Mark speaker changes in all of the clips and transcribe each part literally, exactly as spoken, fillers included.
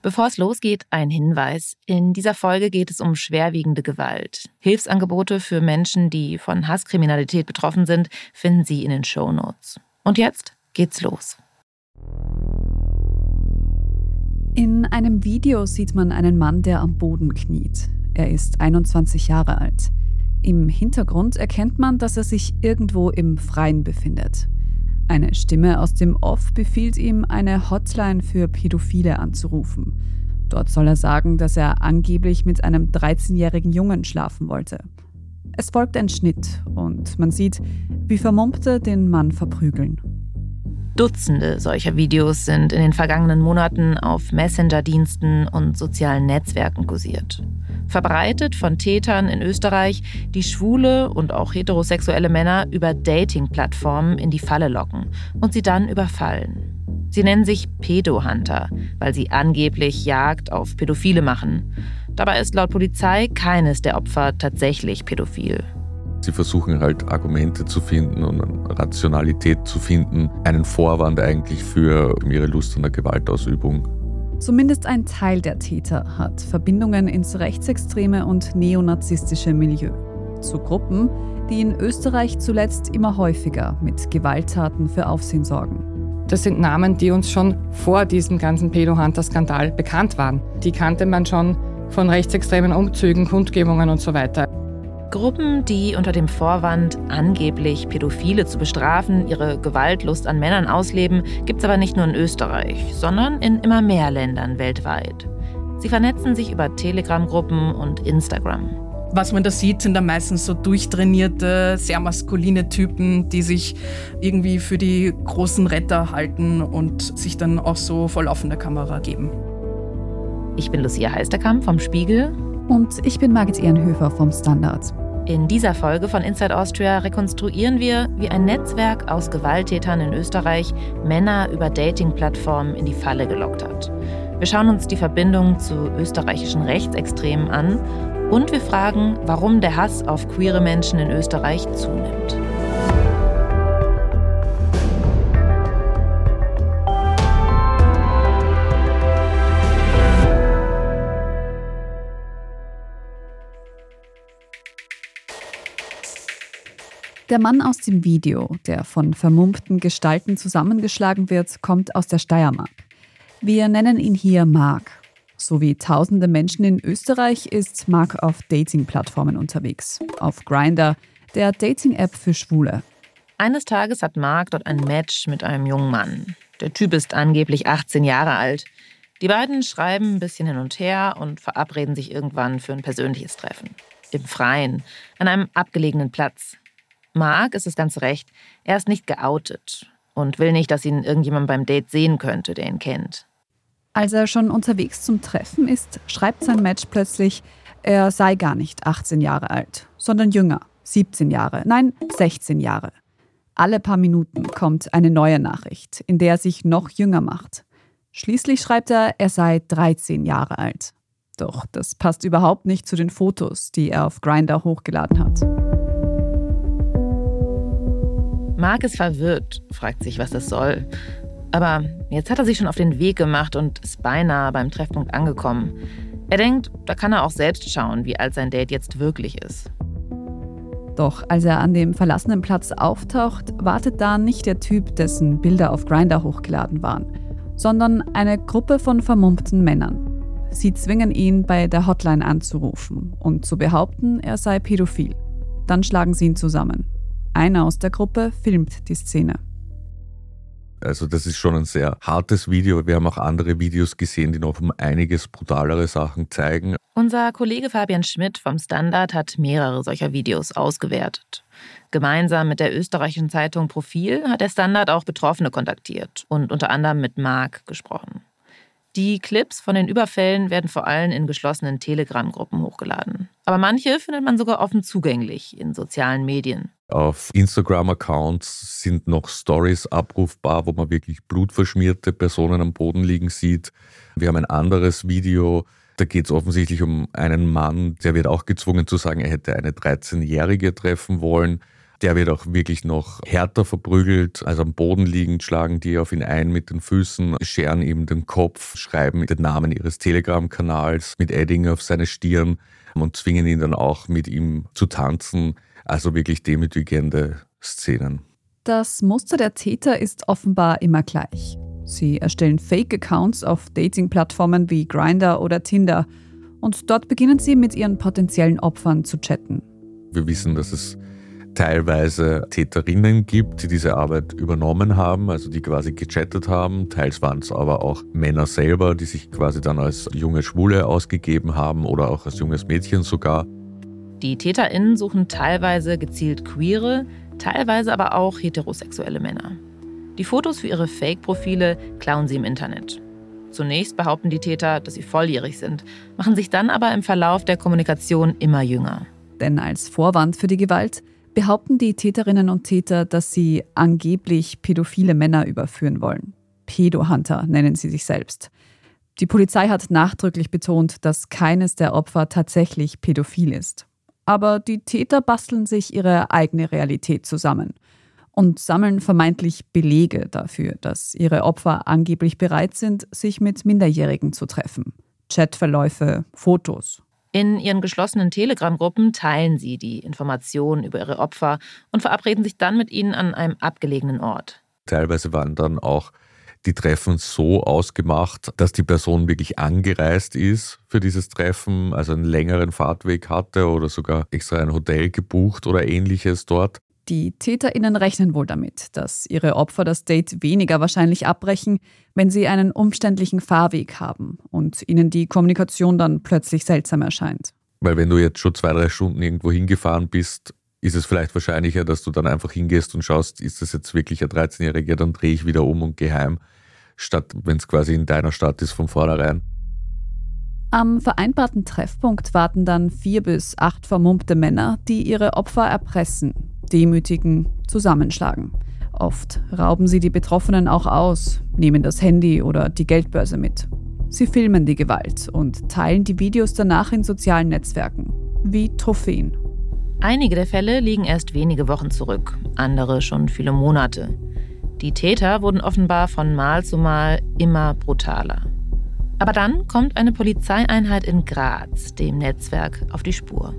Speaker 1: Bevor es losgeht, ein Hinweis. In dieser Folge geht es um schwerwiegende Gewalt. Hilfsangebote für Menschen, die von Hasskriminalität betroffen sind, finden Sie in den Shownotes. Und jetzt geht's los.
Speaker 2: In einem Video sieht man einen Mann, der am Boden kniet. Er ist einundzwanzig Jahre alt. Im Hintergrund erkennt man, dass er sich irgendwo im Freien befindet. Eine Stimme aus dem Off befiehlt ihm, eine Hotline für Pädophile anzurufen. Dort soll er sagen, dass er angeblich mit einem dreizehnjährigen Jungen schlafen wollte. Es folgt ein Schnitt und man sieht, wie Vermummte den Mann verprügeln.
Speaker 1: Dutzende solcher Videos sind in den vergangenen Monaten auf Messenger-Diensten und sozialen Netzwerken kursiert. Verbreitet von Tätern in Österreich, die schwule und auch heterosexuelle Männer über Dating-Plattformen in die Falle locken und sie dann überfallen. Sie nennen sich Pedo-Hunter, weil sie angeblich Jagd auf Pädophile machen. Dabei ist laut Polizei keines der Opfer tatsächlich pädophil.
Speaker 3: Sie versuchen halt Argumente zu finden und Rationalität zu finden, einen Vorwand eigentlich für ihre Lust an der Gewaltausübung.
Speaker 2: Zumindest ein Teil der Täter hat Verbindungen ins rechtsextreme und neonazistische Milieu. Zu Gruppen, die in Österreich zuletzt immer häufiger mit Gewalttaten für Aufsehen sorgen.
Speaker 4: Das sind Namen, die uns schon vor diesem ganzen Pedo-Hunter-Skandal bekannt waren. Die kannte man schon von rechtsextremen Umzügen, Kundgebungen und so weiter.
Speaker 1: Gruppen, die unter dem Vorwand, angeblich Pädophile zu bestrafen, ihre Gewaltlust an Männern ausleben, gibt es aber nicht nur in Österreich, sondern in immer mehr Ländern weltweit. Sie vernetzen sich über Telegram-Gruppen und Instagram.
Speaker 5: Was man da sieht, sind dann meistens so durchtrainierte, sehr maskuline Typen, die sich irgendwie für die großen Retter halten und sich dann auch so vor laufender Kamera geben.
Speaker 1: Ich bin Lucia Heisterkamp vom Spiegel.
Speaker 2: Und ich bin Margit Ehrenhöfer vom Standard.
Speaker 1: In dieser Folge von Inside Austria rekonstruieren wir, wie ein Netzwerk aus Gewalttätern in Österreich Männer über Dating-Plattformen in die Falle gelockt hat. Wir schauen uns die Verbindung zu österreichischen Rechtsextremen an und wir fragen, warum der Hass auf queere Menschen in Österreich zunimmt.
Speaker 2: Der Mann aus dem Video, der von vermummten Gestalten zusammengeschlagen wird, kommt aus der Steiermark. Wir nennen ihn hier Marc. So wie tausende Menschen in Österreich ist Marc auf Dating-Plattformen unterwegs. Auf Grindr, der Dating-App für Schwule.
Speaker 1: Eines Tages hat Marc dort ein Match mit einem jungen Mann. Der Typ ist angeblich achtzehn Jahre alt. Die beiden schreiben ein bisschen hin und her und verabreden sich irgendwann für ein persönliches Treffen. Im Freien, an einem abgelegenen Platz. Marc ist es ganz recht, er ist nicht geoutet und will nicht, dass ihn irgendjemand beim Date sehen könnte, der ihn kennt.
Speaker 2: Als er schon unterwegs zum Treffen ist, schreibt sein Match plötzlich, er sei gar nicht achtzehn Jahre alt, sondern jünger, siebzehn Jahre, nein, sechzehn Jahre. Alle paar Minuten kommt eine neue Nachricht, in der er sich noch jünger macht. Schließlich schreibt er, er sei dreizehn Jahre alt. Doch das passt überhaupt nicht zu den Fotos, die er auf Grindr hochgeladen hat.
Speaker 1: Marc ist verwirrt, fragt sich, was das soll. Aber jetzt hat er sich schon auf den Weg gemacht und ist beinahe beim Treffpunkt angekommen. Er denkt, da kann er auch selbst schauen, wie alt sein Date jetzt wirklich ist.
Speaker 2: Doch als er an dem verlassenen Platz auftaucht, wartet da nicht der Typ, dessen Bilder auf Grindr hochgeladen waren, sondern eine Gruppe von vermummten Männern. Sie zwingen ihn, bei der Hotline anzurufen und zu behaupten, er sei pädophil. Dann schlagen sie ihn zusammen. Einer aus der Gruppe filmt die Szene.
Speaker 3: Also das ist schon ein sehr hartes Video. Wir haben auch andere Videos gesehen, die noch um einiges brutalere Sachen zeigen.
Speaker 1: Unser Kollege Fabian Schmidt vom Standard hat mehrere solcher Videos ausgewertet. Gemeinsam mit der österreichischen Zeitung Profil hat der Standard auch Betroffene kontaktiert und unter anderem mit Marc gesprochen. Die Clips von den Überfällen werden vor allem in geschlossenen Telegram-Gruppen hochgeladen. Aber manche findet man sogar offen zugänglich in sozialen Medien.
Speaker 3: Auf Instagram-Accounts sind noch Stories abrufbar, wo man wirklich blutverschmierte Personen am Boden liegen sieht. Wir haben ein anderes Video, da geht es offensichtlich um einen Mann, der wird auch gezwungen zu sagen, er hätte eine dreizehnjährige treffen wollen. Der wird auch wirklich noch härter verprügelt, also am Boden liegend schlagen die auf ihn ein mit den Füßen, scheren ihm den Kopf, schreiben den Namen ihres Telegram-Kanals mit Edding auf seine Stirn und zwingen ihn dann auch mit ihm zu tanzen. Also wirklich demütigende Szenen.
Speaker 2: Das Muster der Täter ist offenbar immer gleich. Sie erstellen Fake-Accounts auf Dating-Plattformen wie Grindr oder Tinder und dort beginnen sie mit ihren potenziellen Opfern zu chatten.
Speaker 3: Wir wissen, dass es teilweise Täterinnen gibt, die diese Arbeit übernommen haben, also die quasi gechattet haben. Teils waren es aber auch Männer selber, die sich quasi dann als junge Schwule ausgegeben haben oder auch als junges Mädchen sogar.
Speaker 1: Die TäterInnen suchen teilweise gezielt queere, teilweise aber auch heterosexuelle Männer. Die Fotos für ihre Fake-Profile klauen sie im Internet. Zunächst behaupten die Täter, dass sie volljährig sind, machen sich dann aber im Verlauf der Kommunikation immer jünger.
Speaker 2: Denn als Vorwand für die Gewalt behaupten die Täterinnen und Täter, dass sie angeblich pädophile Männer überführen wollen. Pedohunter nennen sie sich selbst. Die Polizei hat nachdrücklich betont, dass keines der Opfer tatsächlich pädophil ist. Aber die Täter basteln sich ihre eigene Realität zusammen und sammeln vermeintlich Belege dafür, dass ihre Opfer angeblich bereit sind, sich mit Minderjährigen zu treffen. Chatverläufe, Fotos.
Speaker 1: In ihren geschlossenen Telegram-Gruppen teilen sie die Informationen über ihre Opfer und verabreden sich dann mit ihnen an einem abgelegenen Ort.
Speaker 3: Teilweise waren dann auch die Treffen so ausgemacht, dass die Person wirklich angereist ist für dieses Treffen, also einen längeren Fahrtweg hatte oder sogar extra ein Hotel gebucht oder ähnliches dort.
Speaker 2: Die TäterInnen rechnen wohl damit, dass ihre Opfer das Date weniger wahrscheinlich abbrechen, wenn sie einen umständlichen Fahrweg haben und ihnen die Kommunikation dann plötzlich seltsam erscheint.
Speaker 3: Weil wenn du jetzt schon zwei, drei Stunden irgendwo hingefahren bist, ist es vielleicht wahrscheinlicher, dass du dann einfach hingehst und schaust, ist das jetzt wirklich ein dreizehnjähriger, dann drehe ich wieder um und gehe heim, statt wenn es quasi in deiner Stadt ist von vornherein.
Speaker 2: Am vereinbarten Treffpunkt warten dann vier bis acht vermummte Männer, die ihre Opfer erpressen, demütigen, zusammenschlagen. Oft rauben sie die Betroffenen auch aus, nehmen das Handy oder die Geldbörse mit. Sie filmen die Gewalt und teilen die Videos danach in sozialen Netzwerken, wie Trophäen.
Speaker 1: Einige der Fälle liegen erst wenige Wochen zurück, andere schon viele Monate. Die Täter wurden offenbar von Mal zu Mal immer brutaler. Aber dann kommt eine Polizeieinheit in Graz dem Netzwerk auf die Spur.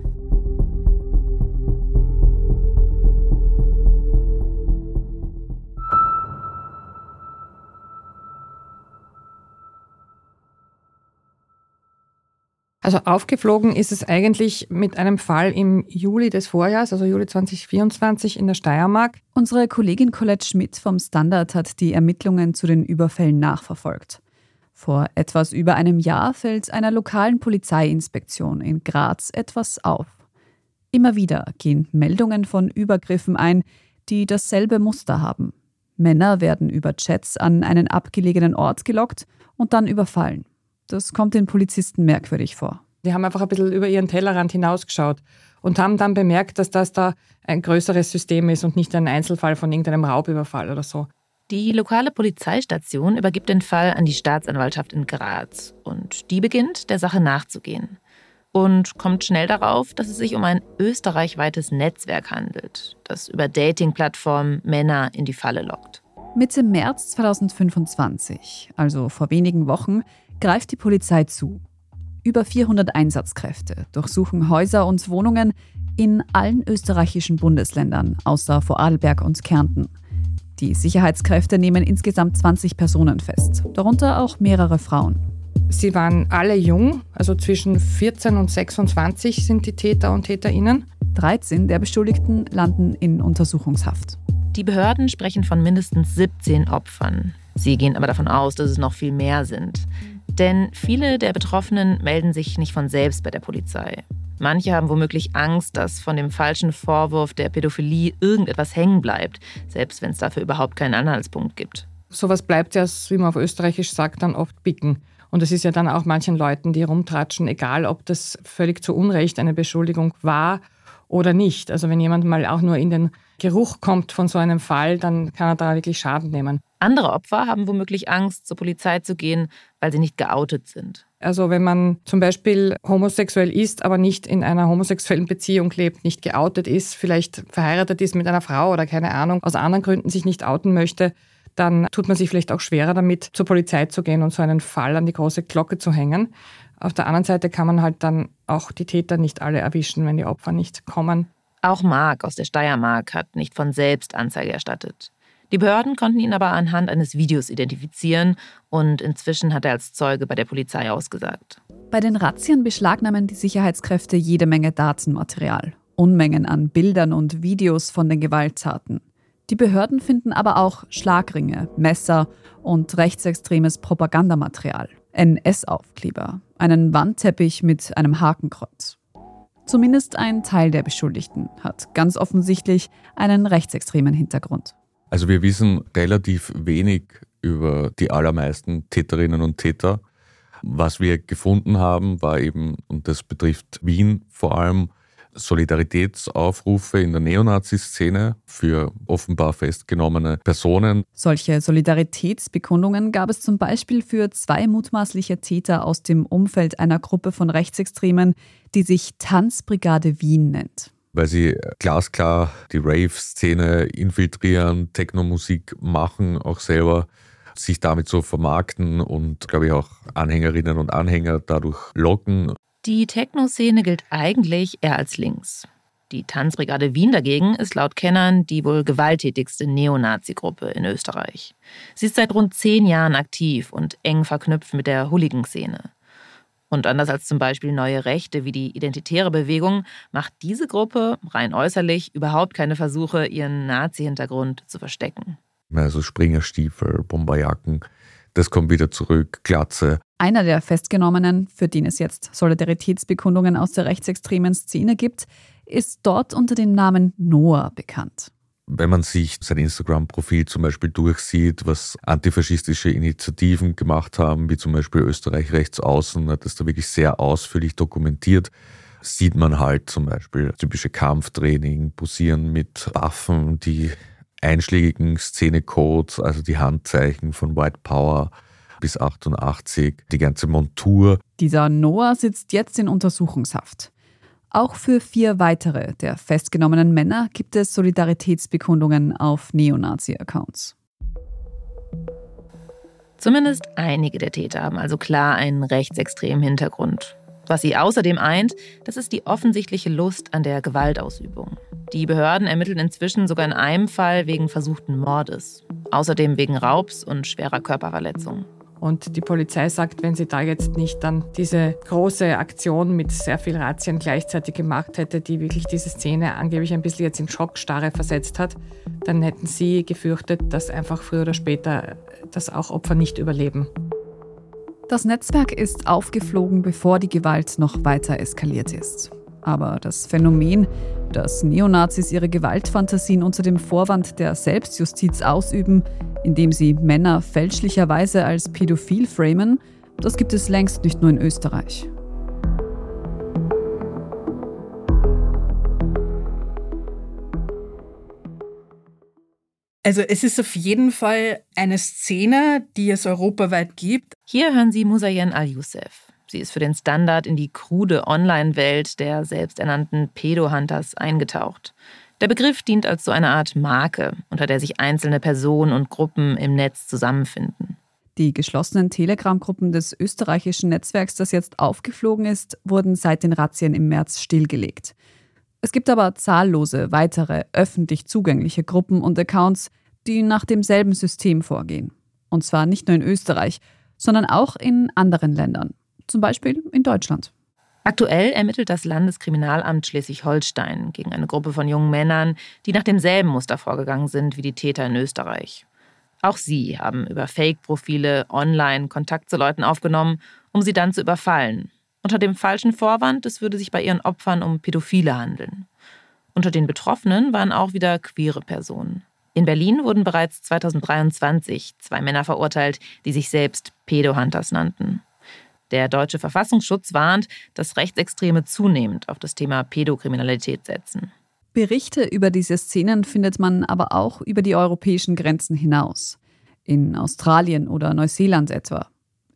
Speaker 4: Also aufgeflogen ist es eigentlich mit einem Fall im Juli des Vorjahres, also Juli zwanzig vierundzwanzig in der Steiermark.
Speaker 2: Unsere Kollegin Colette Schmidt vom Standard hat die Ermittlungen zu den Überfällen nachverfolgt. Vor etwas über einem Jahr fällt einer lokalen Polizeiinspektion in Graz etwas auf. Immer wieder gehen Meldungen von Übergriffen ein, die dasselbe Muster haben. Männer werden über Chats an einen abgelegenen Ort gelockt und dann überfallen. Das kommt den Polizisten merkwürdig vor.
Speaker 4: Die haben einfach ein bisschen über ihren Tellerrand hinausgeschaut und haben dann bemerkt, dass das da ein größeres System ist und nicht ein Einzelfall von irgendeinem Raubüberfall oder so.
Speaker 1: Die lokale Polizeistation übergibt den Fall an die Staatsanwaltschaft in Graz und die beginnt, der Sache nachzugehen. Und kommt schnell darauf, dass es sich um ein österreichweites Netzwerk handelt, das über Dating-Plattformen Männer in die Falle lockt.
Speaker 2: Mitte März zweitausendfünfundzwanzig, also vor wenigen Wochen, greift die Polizei zu. Über vierhundert Einsatzkräfte durchsuchen Häuser und Wohnungen in allen österreichischen Bundesländern, außer Vorarlberg und Kärnten. Die Sicherheitskräfte nehmen insgesamt zwanzig Personen fest, darunter auch mehrere Frauen.
Speaker 4: Sie waren alle jung, also zwischen vierzehn und sechsundzwanzig sind die Täter und TäterInnen.
Speaker 2: dreizehn der Beschuldigten landen in Untersuchungshaft.
Speaker 1: Die Behörden sprechen von mindestens siebzehn Opfern. Sie gehen aber davon aus, dass es noch viel mehr sind. Denn viele der Betroffenen melden sich nicht von selbst bei der Polizei. Manche haben womöglich Angst, dass von dem falschen Vorwurf der Pädophilie irgendetwas hängen bleibt, selbst wenn es dafür überhaupt keinen Anhaltspunkt gibt.
Speaker 4: Sowas bleibt ja, wie man auf Österreichisch sagt, dann oft bicken. Und es ist ja dann auch manchen Leuten, die rumtratschen, egal ob das völlig zu Unrecht eine Beschuldigung war oder nicht. Also wenn jemand mal auch nur in den Geruch kommt von so einem Fall, dann kann er da wirklich Schaden nehmen.
Speaker 1: Andere Opfer haben womöglich Angst, zur Polizei zu gehen, weil sie nicht geoutet sind.
Speaker 4: Also wenn man zum Beispiel homosexuell ist, aber nicht in einer homosexuellen Beziehung lebt, nicht geoutet ist, vielleicht verheiratet ist mit einer Frau oder keine Ahnung, aus anderen Gründen sich nicht outen möchte, dann tut man sich vielleicht auch schwerer damit, zur Polizei zu gehen und so einen Fall an die große Glocke zu hängen. Auf der anderen Seite kann man halt dann auch die Täter nicht alle erwischen, wenn die Opfer nicht kommen.
Speaker 1: Auch Marc aus der Steiermark hat nicht von selbst Anzeige erstattet. Die Behörden konnten ihn aber anhand eines Videos identifizieren und inzwischen hat er als Zeuge bei der Polizei ausgesagt.
Speaker 2: Bei den Razzien beschlagnahmen die Sicherheitskräfte jede Menge Datenmaterial, Unmengen an Bildern und Videos von den Gewalttaten. Die Behörden finden aber auch Schlagringe, Messer und rechtsextremes Propagandamaterial, N S-Aufkleber, einen Wandteppich mit einem Hakenkreuz. Zumindest ein Teil der Beschuldigten hat ganz offensichtlich einen rechtsextremen Hintergrund.
Speaker 3: Also wir wissen relativ wenig über die allermeisten Täterinnen und Täter. Was wir gefunden haben, war eben, und das betrifft Wien vor allem, Solidaritätsaufrufe in der Neonazi-Szene für offenbar festgenommene Personen.
Speaker 2: Solche Solidaritätsbekundungen gab es zum Beispiel für zwei mutmaßliche Täter aus dem Umfeld einer Gruppe von Rechtsextremen, die sich Tanzbrigade Wien nennt.
Speaker 3: Weil sie glasklar die Rave-Szene infiltrieren, Techno-Musik machen, auch selber sich damit so vermarkten und, glaube ich, auch Anhängerinnen und Anhänger dadurch locken.
Speaker 1: Die Techno-Szene gilt eigentlich eher als links. Die Tanzbrigade Wien dagegen ist laut Kennern die wohl gewalttätigste Neonazi-Gruppe in Österreich. Sie ist seit rund zehn Jahren aktiv und eng verknüpft mit der Hooligan-Szene. Und anders als zum Beispiel Neue Rechte wie die Identitäre Bewegung macht diese Gruppe rein äußerlich überhaupt keine Versuche, ihren Nazi-Hintergrund zu verstecken.
Speaker 3: Also Springerstiefel, Bomberjacken, das kommt wieder zurück, Glatze.
Speaker 2: Einer der Festgenommenen, für den es jetzt Solidaritätsbekundungen aus der rechtsextremen Szene gibt, ist dort unter dem Namen Noah bekannt.
Speaker 3: Wenn man sich sein Instagram-Profil zum Beispiel durchsieht, was antifaschistische Initiativen gemacht haben, wie zum Beispiel Österreich Rechtsaußen, hat das da wirklich sehr ausführlich dokumentiert, sieht man halt zum Beispiel typische Kampftraining, Posieren mit Waffen, die einschlägigen Szenecodes, also die Handzeichen von White Power bis achtundachtzig, die ganze Montur.
Speaker 2: Dieser Noah sitzt jetzt in Untersuchungshaft. Auch für vier weitere der festgenommenen Männer gibt es Solidaritätsbekundungen auf Neonazi-Accounts.
Speaker 1: Zumindest einige der Täter haben also klar einen rechtsextremen Hintergrund. Was sie außerdem eint, das ist die offensichtliche Lust an der Gewaltausübung. Die Behörden ermitteln inzwischen sogar in einem Fall wegen versuchten Mordes. Außerdem wegen Raubs und schwerer Körperverletzung.
Speaker 4: Und die Polizei sagt, wenn sie da jetzt nicht dann diese große Aktion mit sehr viel Razzien gleichzeitig gemacht hätte, die wirklich diese Szene angeblich ein bisschen jetzt in Schockstarre versetzt hat, dann hätten sie gefürchtet, dass einfach früher oder später das auch Opfer nicht überleben.
Speaker 2: Das Netzwerk ist aufgeflogen, bevor die Gewalt noch weiter eskaliert ist. Aber das Phänomen, dass Neonazis ihre Gewaltfantasien unter dem Vorwand der Selbstjustiz ausüben, indem sie Männer fälschlicherweise als pädophil framen, das gibt es längst nicht nur in Österreich.
Speaker 5: Also es ist auf jeden Fall eine Szene, die es europaweit gibt.
Speaker 1: Hier hören Sie Musayen Al-Youssef. Sie ist für den Standard in die krude Online-Welt der selbsternannten Pedo-Hunters eingetaucht. Der Begriff dient als so eine Art Marke, unter der sich einzelne Personen und Gruppen im Netz zusammenfinden.
Speaker 2: Die geschlossenen Telegram-Gruppen des österreichischen Netzwerks, das jetzt aufgeflogen ist, wurden seit den Razzien im März stillgelegt. Es gibt aber zahllose weitere öffentlich zugängliche Gruppen und Accounts, die nach demselben System vorgehen. Und zwar nicht nur in Österreich, sondern auch in anderen Ländern. Zum Beispiel in Deutschland.
Speaker 1: Aktuell ermittelt das Landeskriminalamt Schleswig-Holstein gegen eine Gruppe von jungen Männern, die nach demselben Muster vorgegangen sind wie die Täter in Österreich. Auch sie haben über Fake-Profile online Kontakt zu Leuten aufgenommen, um sie dann zu überfallen. Unter dem falschen Vorwand, es würde sich bei ihren Opfern um Pädophile handeln. Unter den Betroffenen waren auch wieder queere Personen. In Berlin wurden bereits zweitausenddreiundzwanzig zwei Männer verurteilt, die sich selbst Pedo-Hunters nannten. Der deutsche Verfassungsschutz warnt, dass Rechtsextreme zunehmend auf das Thema Pädokriminalität setzen.
Speaker 2: Berichte über diese Szenen findet man aber auch über die europäischen Grenzen hinaus. In Australien oder Neuseeland etwa.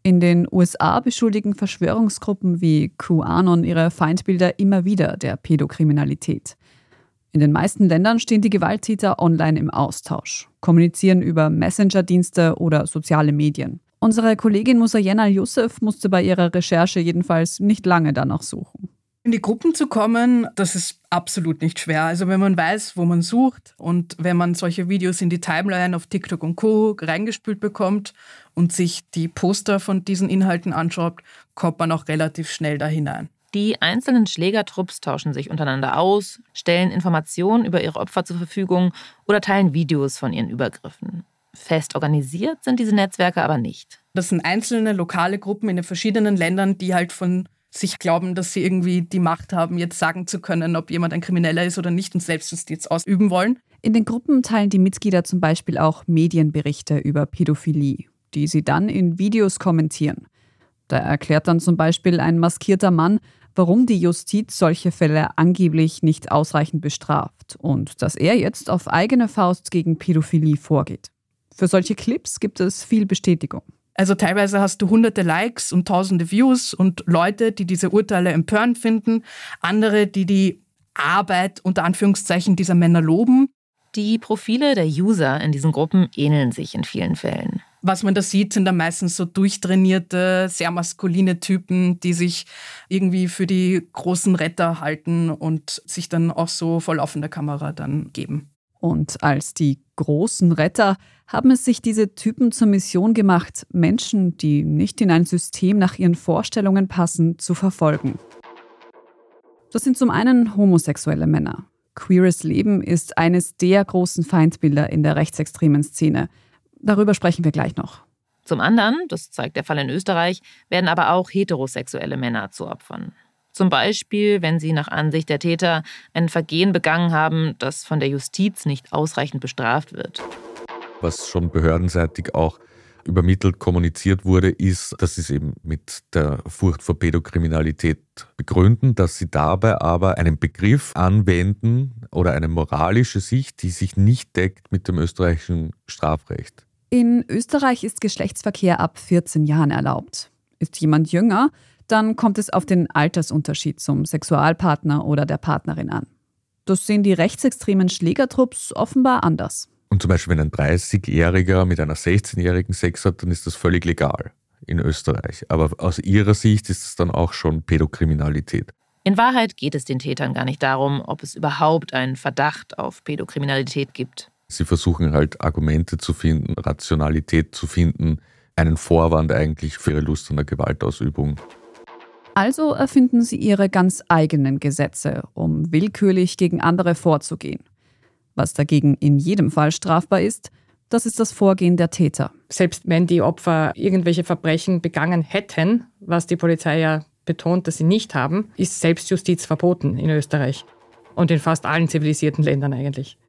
Speaker 2: In den U S A beschuldigen Verschwörungsgruppen wie QAnon ihre Feindbilder immer wieder der Pädokriminalität. In den meisten Ländern stehen die Gewalttäter online im Austausch, kommunizieren über Messenger-Dienste oder soziale Medien. Unsere Kollegin Musayen Al-Youssef musste bei ihrer Recherche jedenfalls nicht lange danach suchen.
Speaker 5: In die Gruppen zu kommen, das ist absolut nicht schwer. Also wenn man weiß, wo man sucht und wenn man solche Videos in die Timeline auf TikTok und Co. reingespült bekommt und sich die Poster von diesen Inhalten anschaut, kommt man auch relativ schnell da hinein.
Speaker 1: Die einzelnen Schlägertrupps tauschen sich untereinander aus, stellen Informationen über ihre Opfer zur Verfügung oder teilen Videos von ihren Übergriffen. Fest organisiert sind diese Netzwerke aber nicht.
Speaker 5: Das sind einzelne lokale Gruppen in den verschiedenen Ländern, die halt von sich glauben, dass sie irgendwie die Macht haben, jetzt sagen zu können, ob jemand ein Krimineller ist oder nicht und Selbstjustiz ausüben wollen.
Speaker 2: In den Gruppen teilen die Mitglieder zum Beispiel auch Medienberichte über Pädophilie, die sie dann in Videos kommentieren. Da erklärt dann zum Beispiel ein maskierter Mann, warum die Justiz solche Fälle angeblich nicht ausreichend bestraft und dass er jetzt auf eigene Faust gegen Pädophilie vorgeht. Für solche Clips gibt es viel Bestätigung.
Speaker 5: Also teilweise hast du hunderte Likes und tausende Views und Leute, die diese Urteile empörend finden, andere, die die Arbeit unter Anführungszeichen dieser Männer loben.
Speaker 1: Die Profile der User in diesen Gruppen ähneln sich in vielen Fällen.
Speaker 5: Was man da sieht, sind dann meistens so durchtrainierte, sehr maskuline Typen, die sich irgendwie für die großen Retter halten und sich dann auch so vor laufender Kamera dann geben.
Speaker 2: Und als die großen Retter haben es sich diese Typen zur Mission gemacht, Menschen, die nicht in ein System nach ihren Vorstellungen passen, zu verfolgen. Das sind zum einen homosexuelle Männer. Queeres Leben ist eines der großen Feindbilder in der rechtsextremen Szene. Darüber sprechen wir gleich noch.
Speaker 1: Zum anderen, das zeigt der Fall in Österreich, werden aber auch heterosexuelle Männer zu Opfern. Zum Beispiel, wenn sie nach Ansicht der Täter ein Vergehen begangen haben, das von der Justiz nicht ausreichend bestraft wird.
Speaker 3: Was schon behördenseitig auch übermittelt kommuniziert wurde, ist, dass sie es eben mit der Furcht vor Pädokriminalität begründen, dass sie dabei aber einen Begriff anwenden oder eine moralische Sicht, die sich nicht deckt mit dem österreichischen Strafrecht.
Speaker 2: In Österreich ist Geschlechtsverkehr ab vierzehn Jahren erlaubt. Ist jemand jünger, dann kommt es auf den Altersunterschied zum Sexualpartner oder der Partnerin an. Das sehen die rechtsextremen Schlägertrupps offenbar anders.
Speaker 3: Und zum Beispiel, wenn ein dreißigjähriger mit einer sechzehnjährigen Sex hat, dann ist das völlig legal in Österreich. Aber aus ihrer Sicht ist es dann auch schon Pädokriminalität.
Speaker 1: In Wahrheit geht es den Tätern gar nicht darum, ob es überhaupt einen Verdacht auf Pädokriminalität gibt.
Speaker 3: Sie versuchen halt Argumente zu finden, Rationalität zu finden, einen Vorwand eigentlich für ihre Lust an der Gewaltausübung.
Speaker 2: Also erfinden sie ihre ganz eigenen Gesetze, um willkürlich gegen andere vorzugehen. Was dagegen in jedem Fall strafbar ist, das ist das Vorgehen der Täter.
Speaker 4: Selbst wenn die Opfer irgendwelche Verbrechen begangen hätten, was die Polizei ja betont, dass sie nicht haben, ist Selbstjustiz verboten in Österreich und in fast allen zivilisierten Ländern eigentlich.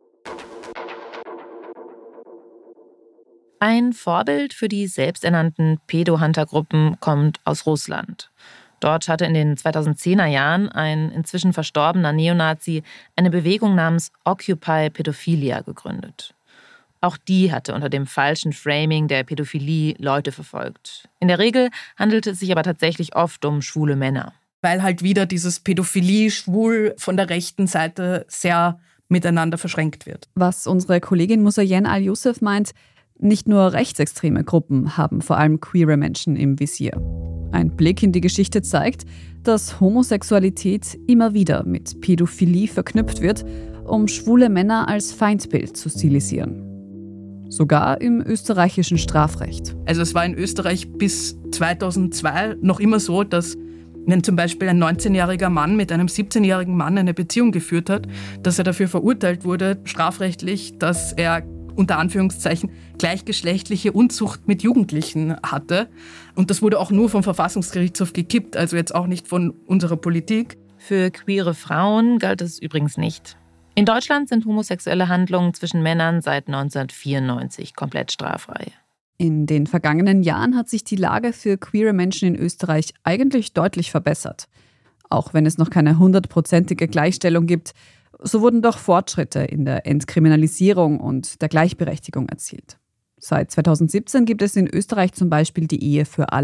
Speaker 1: Ein Vorbild für die selbsternannten Pädo-Hunter-Gruppen kommt aus Russland. Dort hatte in den zweitausendzehner Jahren ein inzwischen verstorbener Neonazi eine Bewegung namens Occupy Pädophilia gegründet. Auch die hatte unter dem falschen Framing der Pädophilie Leute verfolgt. In der Regel handelte es sich aber tatsächlich oft um schwule Männer.
Speaker 5: Weil halt wieder dieses Pädophilie, schwul von der rechten Seite sehr miteinander verschränkt wird.
Speaker 2: Was unsere Kollegin Musayen Al-Youssef meint, nicht nur rechtsextreme Gruppen haben vor allem queere Menschen im Visier. Ein Blick in die Geschichte zeigt, dass Homosexualität immer wieder mit Pädophilie verknüpft wird, um schwule Männer als Feindbild zu stilisieren. Sogar im österreichischen Strafrecht.
Speaker 5: Also es war in Österreich bis zweitausendzwei noch immer so, dass wenn zum Beispiel ein neunzehnjähriger Mann mit einem siebzehnjährigen Mann eine Beziehung geführt hat, dass er dafür verurteilt wurde, strafrechtlich, dass er unter Anführungszeichen gleichgeschlechtliche Unzucht mit Jugendlichen hatte. Und das wurde auch nur vom Verfassungsgerichtshof gekippt, also jetzt auch nicht von unserer Politik.
Speaker 1: Für queere Frauen galt es übrigens nicht. In Deutschland sind homosexuelle Handlungen zwischen Männern seit neunzehnhundertvierundneunzig komplett straffrei.
Speaker 2: In den vergangenen Jahren hat sich die Lage für queere Menschen in Österreich eigentlich deutlich verbessert. Auch wenn es noch keine hundertprozentige Gleichstellung gibt, so wurden doch Fortschritte in der Entkriminalisierung und der Gleichberechtigung erzielt. Seit zweitausendsiebzehn gibt es in Österreich zum Beispiel die Ehe für alle.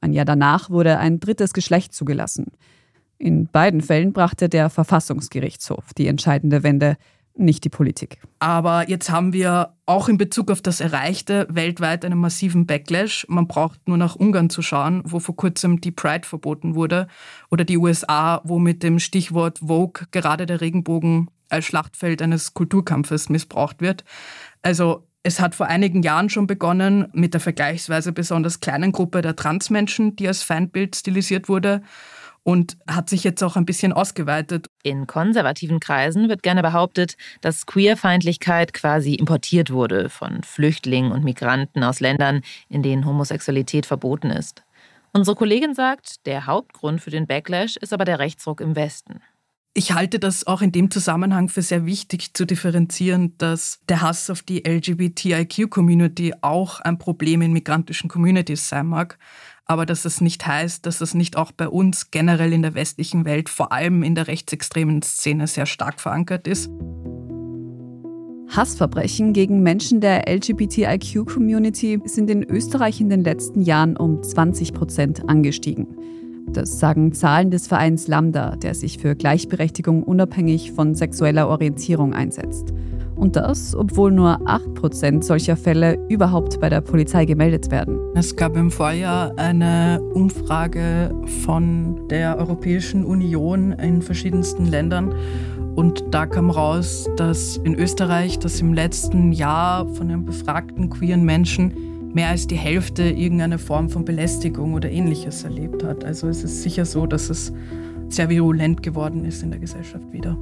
Speaker 2: Ein Jahr danach wurde ein drittes Geschlecht zugelassen. In beiden Fällen brachte der Verfassungsgerichtshof die entscheidende Wende, nicht die Politik.
Speaker 5: Aber jetzt haben wir auch in Bezug auf das Erreichte weltweit einen massiven Backlash. Man braucht nur nach Ungarn zu schauen, wo vor kurzem die Pride verboten wurde, oder die U S A, wo mit dem Stichwort Vogue gerade der Regenbogen als Schlachtfeld eines Kulturkampfes missbraucht wird. Also es hat vor einigen Jahren schon begonnen mit der vergleichsweise besonders kleinen Gruppe der Transmenschen, die als Feindbild stilisiert wurde, und hat sich jetzt auch ein bisschen ausgeweitet.
Speaker 1: In konservativen Kreisen wird gerne behauptet, dass Queerfeindlichkeit quasi importiert wurde von Flüchtlingen und Migranten aus Ländern, in denen Homosexualität verboten ist. Unsere Kollegin sagt, der Hauptgrund für den Backlash ist aber der Rechtsruck im Westen.
Speaker 5: Ich halte das auch in dem Zusammenhang für sehr wichtig zu differenzieren, dass der Hass auf die L G B T I Q-Community auch ein Problem in migrantischen Communities sein mag, aber dass es nicht heißt, dass es nicht auch bei uns generell in der westlichen Welt, vor allem in der rechtsextremen Szene, sehr stark verankert ist.
Speaker 2: Hassverbrechen gegen Menschen der L G B T I Q-Community sind in Österreich in den letzten Jahren um zwanzig Prozent angestiegen. Das sagen Zahlen des Vereins Lambda, der sich für Gleichberechtigung unabhängig von sexueller Orientierung einsetzt. Und das, obwohl nur acht Prozent solcher Fälle überhaupt bei der Polizei gemeldet werden.
Speaker 5: Es gab im Vorjahr eine Umfrage von der Europäischen Union in verschiedensten Ländern. Und da kam raus, dass in Österreich, dass im letzten Jahr von den befragten queeren Menschen mehr als die Hälfte irgendeine Form von Belästigung oder Ähnliches erlebt hat. Also es ist sicher so, dass es sehr virulent geworden ist in der Gesellschaft wieder.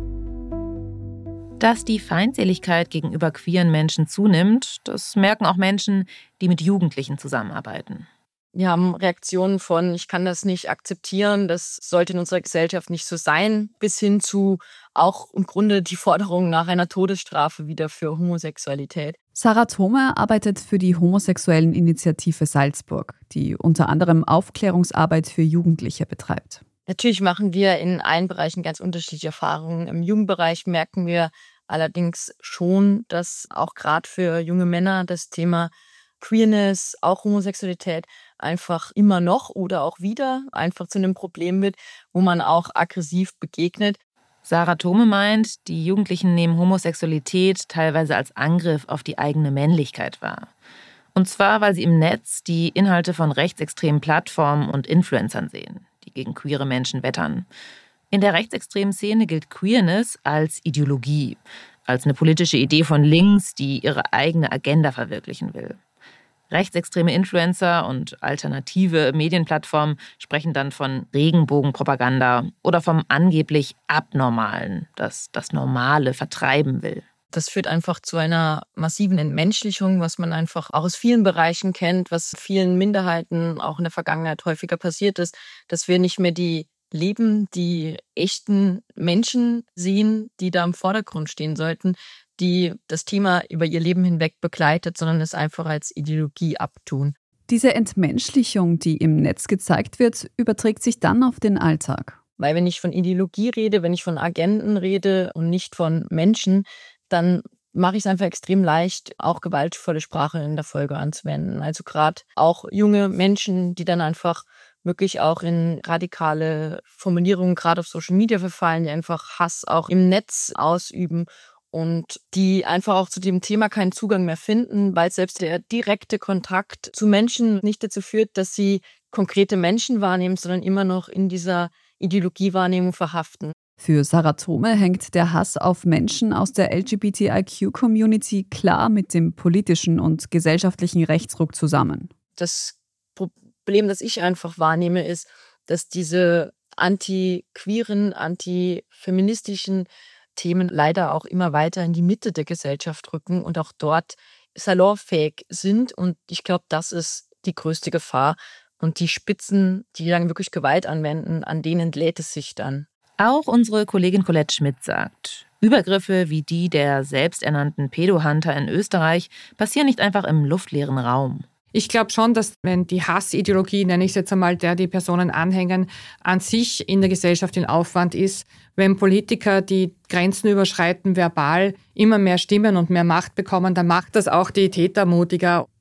Speaker 1: Dass die Feindseligkeit gegenüber queeren Menschen zunimmt, das merken auch Menschen, die mit Jugendlichen zusammenarbeiten.
Speaker 6: Wir haben Reaktionen von, ich kann das nicht akzeptieren, das sollte in unserer Gesellschaft nicht so sein, bis hin zu auch im Grunde die Forderung nach einer Todesstrafe wieder für Homosexualität.
Speaker 2: Sarah Thome arbeitet für die homosexuellen Initiative Salzburg, die unter anderem Aufklärungsarbeit für Jugendliche betreibt.
Speaker 6: Natürlich machen wir in allen Bereichen ganz unterschiedliche Erfahrungen. Im Jugendbereich merken wir allerdings schon, dass auch gerade für junge Männer das Thema Queerness, auch Homosexualität einfach immer noch oder auch wieder einfach zu einem Problem wird, wo man auch aggressiv begegnet.
Speaker 1: Sarah Thome meint, die Jugendlichen nehmen Homosexualität teilweise als Angriff auf die eigene Männlichkeit wahr. Und zwar, weil sie im Netz die Inhalte von rechtsextremen Plattformen und Influencern sehen, die gegen queere Menschen wettern. In der rechtsextremen Szene gilt Queerness als Ideologie, als eine politische Idee von links, die ihre eigene Agenda verwirklichen will. Rechtsextreme Influencer und alternative Medienplattformen sprechen dann von Regenbogenpropaganda oder vom angeblich Abnormalen, das das Normale vertreiben will.
Speaker 6: Das führt einfach zu einer massiven Entmenschlichung, was man einfach auch aus vielen Bereichen kennt, was vielen Minderheiten auch in der Vergangenheit häufiger passiert ist, dass wir nicht mehr die Leben, die echten Menschen sehen, die da im Vordergrund stehen sollten, die das Thema über ihr Leben hinweg begleitet, sondern es einfach als Ideologie abtun.
Speaker 2: Diese Entmenschlichung, die im Netz gezeigt wird, überträgt sich dann auf den Alltag.
Speaker 6: Weil wenn ich von Ideologie rede, wenn ich von Agenten rede und nicht von Menschen, dann mache ich es einfach extrem leicht, auch gewaltvolle Sprache in der Folge anzuwenden. Also gerade auch junge Menschen, die dann einfach wirklich auch in radikale Formulierungen gerade auf Social Media verfallen, die einfach Hass auch im Netz ausüben und die einfach auch zu dem Thema keinen Zugang mehr finden, weil selbst der direkte Kontakt zu Menschen nicht dazu führt, dass sie konkrete Menschen wahrnehmen, sondern immer noch in dieser Ideologiewahrnehmung verhaften.
Speaker 2: Für Sarah Thome hängt der Hass auf Menschen aus der L G B T I Q-Community klar mit dem politischen und gesellschaftlichen Rechtsruck zusammen.
Speaker 6: Das Problem, das ich einfach wahrnehme, ist, dass diese anti-queeren, anti-feministischen Themen leider auch immer weiter in die Mitte der Gesellschaft rücken und auch dort salonfähig sind. Und ich glaube, das ist die größte Gefahr. Und die Spitzen, die dann wirklich Gewalt anwenden, an denen entlädt es sich dann.
Speaker 1: Auch unsere Kollegin Colette Schmidt sagt, Übergriffe wie die der selbsternannten Pedo-Hunter in Österreich passieren nicht einfach im luftleeren Raum.
Speaker 4: Ich glaube schon, dass wenn die Hassideologie, nenne ich es jetzt einmal, der die Personen anhängen, an sich in der Gesellschaft in Aufwand ist, wenn Politiker die Grenzen überschreiten, verbal immer mehr Stimmen und mehr Macht bekommen, dann macht das auch die Täter mutiger.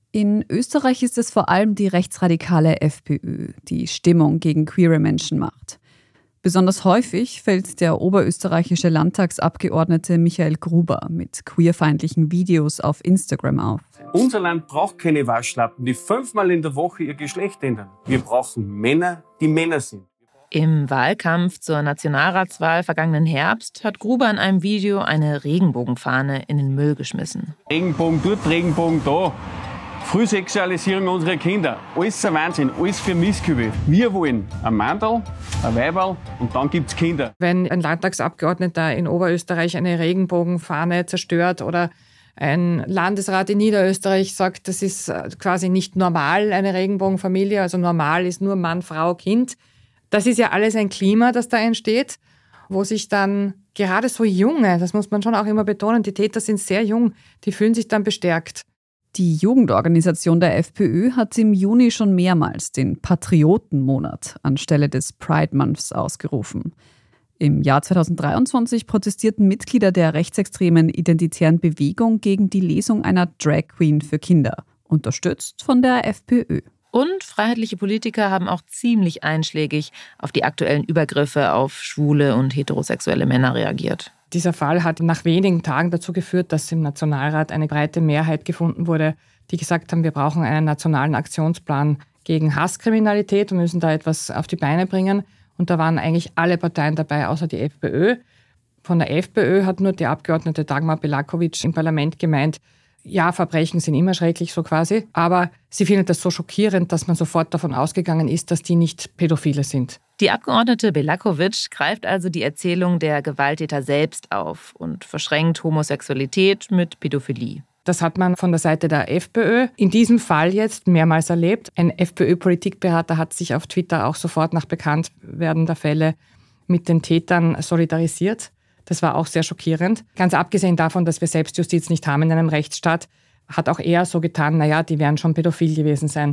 Speaker 2: In Österreich ist es vor allem die rechtsradikale FPÖ, die Stimmung gegen queere Menschen macht. Besonders häufig fällt der oberösterreichische Landtagsabgeordnete Michael Gruber mit queerfeindlichen Videos auf Instagram auf.
Speaker 7: Unser Land braucht keine Waschlappen, die fünfmal in der Woche ihr Geschlecht ändern. Wir brauchen Männer, die Männer sind.
Speaker 1: Im Wahlkampf zur Nationalratswahl vergangenen Herbst hat Gruber in einem Video eine Regenbogenfahne in den Müll geschmissen.
Speaker 7: Regenbogen dort, Regenbogen da. Frühsexualisierung unserer Kinder. Alles ein Wahnsinn, alles für Misskübel. Wir wollen ein Mandel, ein Weiberl und dann gibt's Kinder.
Speaker 4: Wenn ein Landtagsabgeordneter in Oberösterreich eine Regenbogenfahne zerstört oder ein Landesrat in Niederösterreich sagt, das ist quasi nicht normal, eine Regenbogenfamilie, also normal ist nur Mann, Frau, Kind. Das ist ja alles ein Klima, das da entsteht, wo sich dann gerade so Junge, das muss man schon auch immer betonen, die Täter sind sehr jung, die fühlen sich dann bestärkt.
Speaker 2: Die Jugendorganisation der FPÖ hat im Juni schon mehrmals den Patriotenmonat anstelle des Pride Months ausgerufen. Im Jahr zweitausenddreiundzwanzig protestierten Mitglieder der rechtsextremen identitären Bewegung gegen die Lesung einer Drag Queen für Kinder, unterstützt von der FPÖ.
Speaker 1: Und freiheitliche Politiker haben auch ziemlich einschlägig auf die aktuellen Übergriffe auf schwule und heterosexuelle Männer reagiert.
Speaker 4: Dieser Fall hat nach wenigen Tagen dazu geführt, dass im Nationalrat eine breite Mehrheit gefunden wurde, die gesagt haben, wir brauchen einen nationalen Aktionsplan gegen Hasskriminalität und müssen da etwas auf die Beine bringen. Und da waren eigentlich alle Parteien dabei, außer die FPÖ. Von der FPÖ hat nur die Abgeordnete Dagmar Belakovic im Parlament gemeint, ja, Verbrechen sind immer schrecklich, so quasi, aber sie findet das so schockierend, dass man sofort davon ausgegangen ist, dass die nicht Pädophile sind.
Speaker 1: Die Abgeordnete Belakovic greift also die Erzählung der Gewalttäter selbst auf und verschränkt Homosexualität mit Pädophilie.
Speaker 4: Das hat man von der Seite der FPÖ in diesem Fall jetzt mehrmals erlebt. Ein FPÖ-Politikberater hat sich auf Twitter auch sofort nach Bekanntwerden der Fälle mit den Tätern solidarisiert. Das war auch sehr schockierend. Ganz abgesehen davon, dass wir Selbstjustiz nicht haben in einem Rechtsstaat, hat auch er so getan, naja, die werden schon pädophil gewesen sein.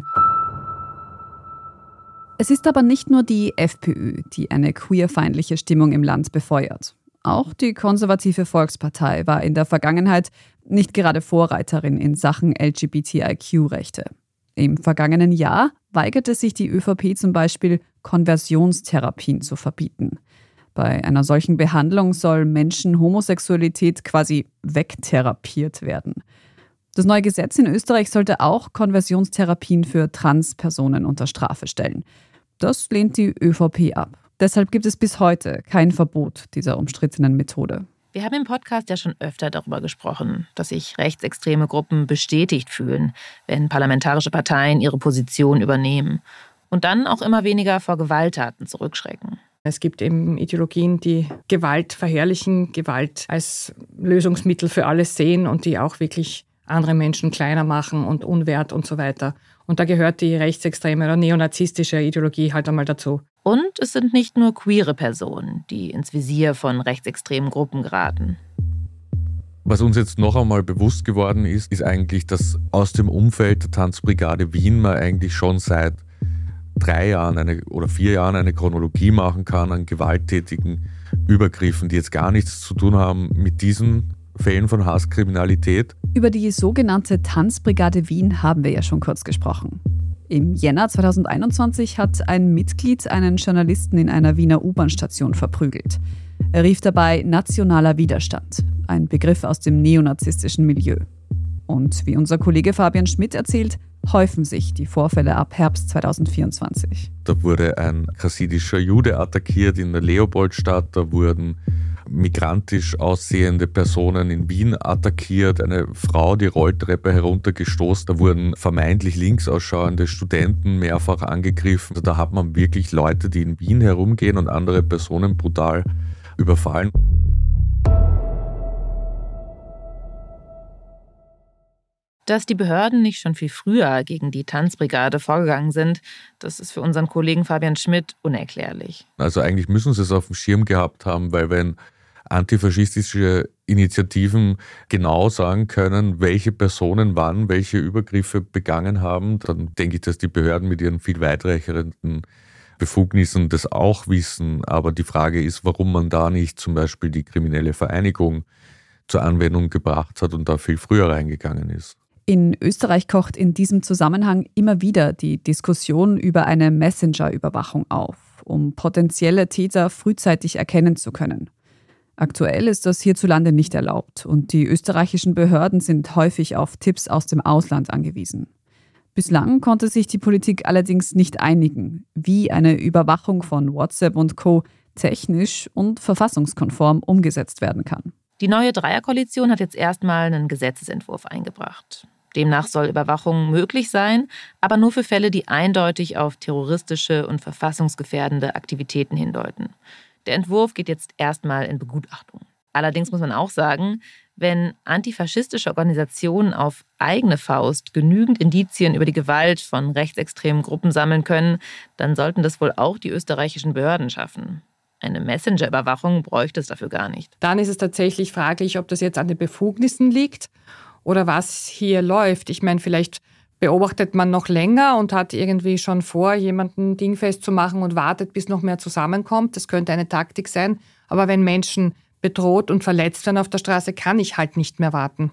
Speaker 2: Es ist aber nicht nur die FPÖ, die eine queerfeindliche Stimmung im Land befeuert. Auch die konservative Volkspartei war in der Vergangenheit nicht gerade Vorreiterin in Sachen L G B T I Q-Rechte. Im vergangenen Jahr weigerte sich die ÖVP zum Beispiel, Konversionstherapien zu verbieten. Bei einer solchen Behandlung soll Menschen Homosexualität quasi wegtherapiert werden. Das neue Gesetz in Österreich sollte auch Konversionstherapien für Transpersonen unter Strafe stellen. Das lehnt die ÖVP ab. Deshalb gibt es bis heute kein Verbot dieser umstrittenen Methode.
Speaker 1: Wir haben im Podcast ja schon öfter darüber gesprochen, dass sich rechtsextreme Gruppen bestätigt fühlen, wenn parlamentarische Parteien ihre Position übernehmen und dann auch immer weniger vor Gewalttaten zurückschrecken.
Speaker 4: Es gibt eben Ideologien, die Gewalt verherrlichen, Gewalt als Lösungsmittel für alles sehen und die auch wirklich andere Menschen kleiner machen und unwert und so weiter. Und da gehört die rechtsextreme oder neonazistische Ideologie halt einmal dazu.
Speaker 1: Und es sind nicht nur queere Personen, die ins Visier von rechtsextremen Gruppen geraten.
Speaker 3: Was uns jetzt noch einmal bewusst geworden ist, ist eigentlich, dass aus dem Umfeld der Tanzbrigade Wien man eigentlich schon seit drei Jahren eine, oder vier Jahren eine Chronologie machen kann an gewalttätigen Übergriffen, die jetzt gar nichts zu tun haben mit diesen Fällen von Hasskriminalität.
Speaker 2: Über die sogenannte Tanzbrigade Wien haben wir ja schon kurz gesprochen. Im Jänner zweitausendeinundzwanzig hat ein Mitglied einen Journalisten in einer Wiener U-Bahn-Station verprügelt. Er rief dabei nationaler Widerstand, ein Begriff aus dem neonazistischen Milieu. Und wie unser Kollege Fabian Schmidt erzählt, häufen sich die Vorfälle ab Herbst zweitausendvierundzwanzig.
Speaker 3: Da wurde ein chassidischer Jude attackiert in der Leopoldstadt, da wurden migrantisch aussehende Personen in Wien attackiert, eine Frau die Rolltreppe heruntergestoßen, da wurden vermeintlich links ausschauende Studenten mehrfach angegriffen. Da hat man wirklich Leute, die in Wien herumgehen und andere Personen brutal überfallen.
Speaker 1: Dass die Behörden nicht schon viel früher gegen die Tanzbrigade vorgegangen sind, das ist für unseren Kollegen Fabian Schmidt unerklärlich.
Speaker 3: Also eigentlich müssen sie es auf dem Schirm gehabt haben, weil wenn antifaschistische Initiativen genau sagen können, welche Personen wann welche Übergriffe begangen haben, dann denke ich, dass die Behörden mit ihren viel weitreichenden Befugnissen das auch wissen. Aber die Frage ist, warum man da nicht zum Beispiel die kriminelle Vereinigung zur Anwendung gebracht hat und da viel früher reingegangen ist.
Speaker 2: In Österreich kocht in diesem Zusammenhang immer wieder die Diskussion über eine Messenger-Überwachung auf, um potenzielle Täter frühzeitig erkennen zu können. Aktuell ist das hierzulande nicht erlaubt und die österreichischen Behörden sind häufig auf Tipps aus dem Ausland angewiesen. Bislang konnte sich die Politik allerdings nicht einigen, wie eine Überwachung von WhatsApp und Co. technisch und verfassungskonform umgesetzt werden kann.
Speaker 1: Die neue Dreierkoalition hat jetzt erstmal einen Gesetzesentwurf eingebracht. Demnach soll Überwachung möglich sein, aber nur für Fälle, die eindeutig auf terroristische und verfassungsgefährdende Aktivitäten hindeuten. Der Entwurf geht jetzt erstmal in Begutachtung. Allerdings muss man auch sagen, wenn antifaschistische Organisationen auf eigene Faust genügend Indizien über die Gewalt von rechtsextremen Gruppen sammeln können, dann sollten das wohl auch die österreichischen Behörden schaffen. Eine Messenger-Überwachung bräuchte es dafür gar nicht.
Speaker 4: Dann ist es tatsächlich fraglich, ob das jetzt an den Befugnissen liegt oder was hier läuft. Ich meine, vielleicht beobachtet man noch länger und hat irgendwie schon vor, jemanden dingfest zu machen und wartet, bis noch mehr zusammenkommt. Das könnte eine Taktik sein. Aber wenn Menschen bedroht und verletzt werden auf der Straße, kann ich halt nicht mehr warten.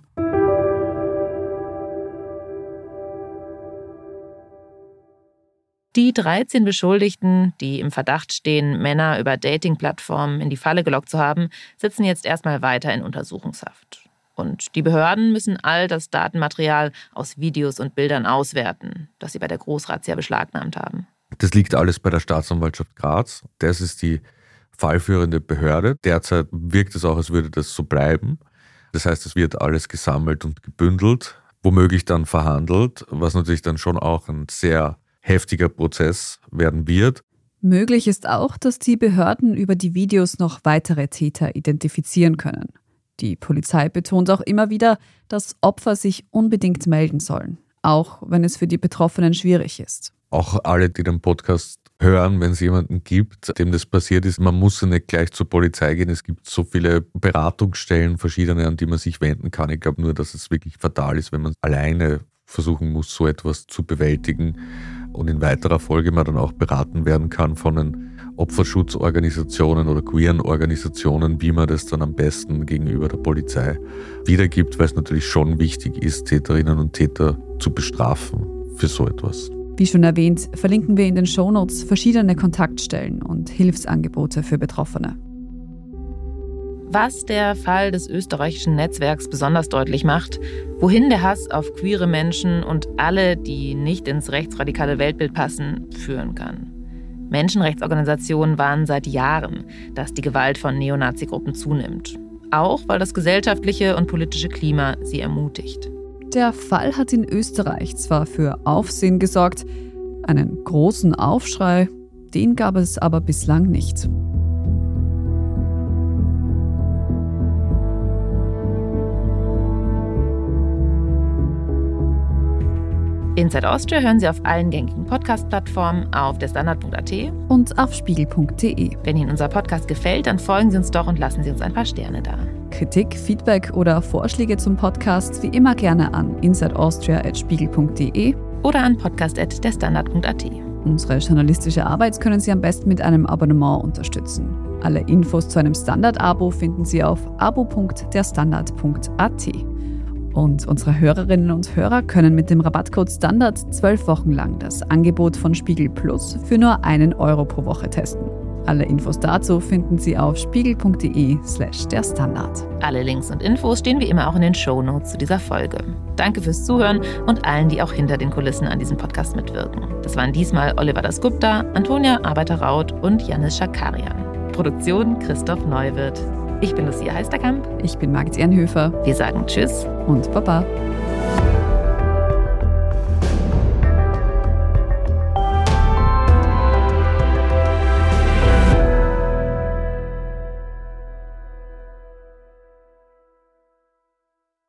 Speaker 1: Die dreizehn Beschuldigten, die im Verdacht stehen, Männer über Dating-Plattformen in die Falle gelockt zu haben, sitzen jetzt erstmal weiter in Untersuchungshaft. Und die Behörden müssen all das Datenmaterial aus Videos und Bildern auswerten, das sie bei der Großrazzia beschlagnahmt haben.
Speaker 3: Das liegt alles bei der Staatsanwaltschaft Graz. Das ist die fallführende Behörde. Derzeit wirkt es auch, als würde das so bleiben. Das heißt, es wird alles gesammelt und gebündelt, womöglich dann verhandelt, was natürlich dann schon auch ein sehr heftiger Prozess werden wird.
Speaker 2: Möglich ist auch, dass die Behörden über die Videos noch weitere Täter identifizieren können. Die Polizei betont auch immer wieder, dass Opfer sich unbedingt melden sollen, auch wenn es für die Betroffenen schwierig ist.
Speaker 3: Auch alle, die den Podcast hören, wenn es jemanden gibt, dem das passiert ist, man muss ja nicht gleich zur Polizei gehen. Es gibt so viele Beratungsstellen, verschiedene, an die man sich wenden kann. Ich glaube nur, dass es wirklich fatal ist, wenn man alleine versuchen muss, so etwas zu bewältigen und in weiterer Folge man dann auch beraten werden kann von den Opferschutzorganisationen oder queeren Organisationen, wie man das dann am besten gegenüber der Polizei wiedergibt, weil es natürlich schon wichtig ist, Täterinnen und Täter zu bestrafen für so etwas.
Speaker 2: Wie schon erwähnt, verlinken wir in den Shownotes verschiedene Kontaktstellen und Hilfsangebote für Betroffene.
Speaker 1: Was der Fall des österreichischen Netzwerks besonders deutlich macht, wohin der Hass auf queere Menschen und alle, die nicht ins rechtsradikale Weltbild passen, führen kann. Menschenrechtsorganisationen warnen seit Jahren, dass die Gewalt von Neonazi-Gruppen zunimmt. Auch weil das gesellschaftliche und politische Klima sie ermutigt.
Speaker 2: Der Fall hat in Österreich zwar für Aufsehen gesorgt, einen großen Aufschrei, den gab es aber bislang nicht.
Speaker 1: Inside Austria hören Sie auf allen gängigen Podcast-Plattformen, auf der Standard punkt a t
Speaker 2: und auf spiegel punkt d e.
Speaker 1: Wenn Ihnen unser Podcast gefällt, dann folgen Sie uns doch und lassen Sie uns ein paar Sterne da.
Speaker 2: Kritik, Feedback oder Vorschläge zum Podcast wie immer gerne an insideaustria at spiegel punkt d e
Speaker 1: oder an podcast at der standard punkt a t.
Speaker 2: Unsere journalistische Arbeit können Sie am besten mit einem Abonnement unterstützen. Alle Infos zu einem Standard-Abo finden Sie auf abo punkt der standard punkt a t. Und unsere Hörerinnen und Hörer können mit dem Rabattcode Standard zwölf Wochen lang das Angebot von Spiegel Plus für nur einen Euro pro Woche testen. Alle Infos dazu finden Sie auf spiegel punkt d e slash der Standard.
Speaker 1: Alle Links und Infos stehen wie immer auch in den Shownotes zu dieser Folge. Danke fürs Zuhören und allen, die auch hinter den Kulissen an diesem Podcast mitwirken. Das waren diesmal Oliver Dasgupta, Antonia Arbeiter-Raut und Janis Schakarian. Produktion Christoph Neuwirth. Ich bin Lucia Heisterkamp.
Speaker 2: Ich bin Margit Ehrenhöfer.
Speaker 1: Wir sagen Tschüss
Speaker 2: und Baba.